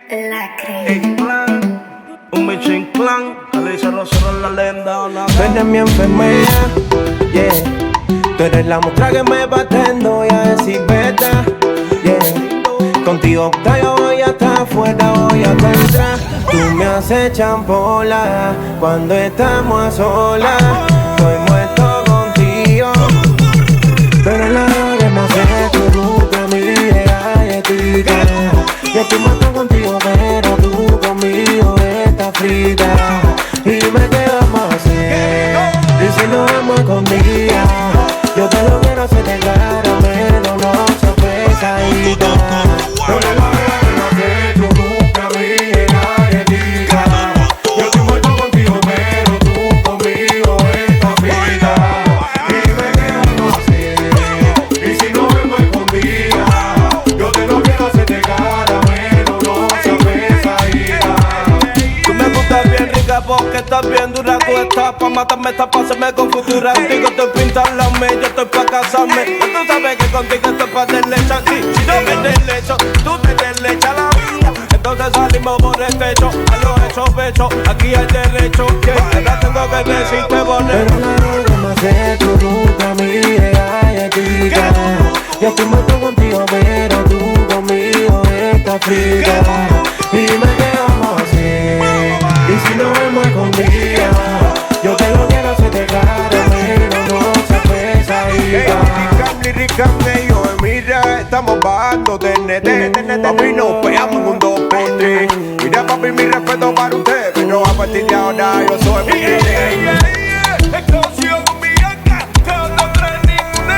Lacre. Un Michin Clan, Alicia Rosero la leyenda. Tú eres mi enfermera, yeah. Tú eres la muestra que me va tendo y a decir beta, yeah. Contigo yo voy hasta afuera, voy hasta atrás. Tú me haces champola cuando estamos a solas. Estoy muerto contigo. Tú eres la que me hace tu ruta, mi galletita. Y estoy muerto contigo, pero tú conmigo estás frita. Y me quedamos así. Y si nos vamos a escondidas, yo te lo quiero hacer de caramelo, no sorpresadita. Tú eres la que me hace tu ruta, mi galletita. Yo estoy muerto contigo, pero tú conmigo estás frita. Y me quedamos así. Y si nos vemos escondidas, yo te lo quiero hacer de caramelo, no sorpresadita. Tú me gustas bien rica porque estás bien dura. Tú estás pa' matarme, estás pa' hacerme con futura. Contigo estoy pintarme, yo estoy pa' casarme. Y tú sabes que contigo estoy pa' deslechar. Si yo me deslecho, tú te deslechas la vida. Entonces salimos por el techo, a los hechos pechos. Aquí hay derecho, que ahora tengo que decirte bonito. Pero la que me hace tu ruta, mi galletita. Yo estoy muerto contigo, pero tú conmigo estás frita. Y me quedamos así. Y si nos vemos escondidas, yo te lo quiero hacer de caramelo, no seas pesadita. Yo, mira, estamos bajando de NT. Papi, nos pegamos en un 2x3. Mira, papi, mi respeto para usted. Pero a partir de ahora yo soy mi nene. Explosión, mi acá, que no trae ninguna.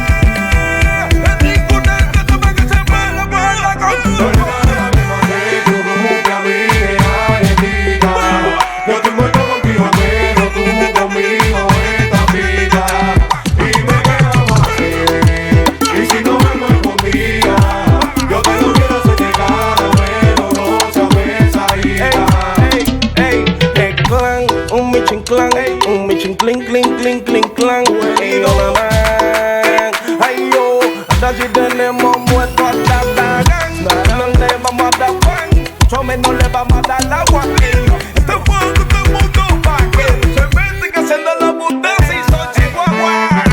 Ninguna que tome que se muera por la contra. Yo estoy muerto contigo, pero tú conmigo estás frita. Y me quedamos así. Y si nos vemos escondidas, yo te lo quiero hacer de caramelo, no seas pesadita. El clan, un Michin Clan, un Michin Clink, clink, clink, clink, clan. Y yo la man, ay yo, hasta si tenemos muerto a la tagan. No le vamos a dar pan, mucho menos le vamos a dar agua. Este fuego todo el mundo pa' que se meten haciendo la abundancia y son chihuahua.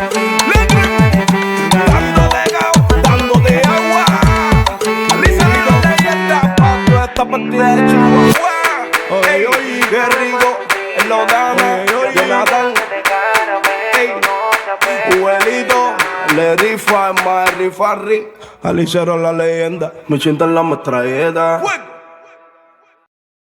Dando de gas, dando de agua. Alicia la leyenda, pa' toda esta partida de Chihuahua. Ey, qué rico, él lo dame, Jonathan. Ey, Juelito, le rifa, es más rifa, Rick. Alicero la leyenda, me siento en la metralleta.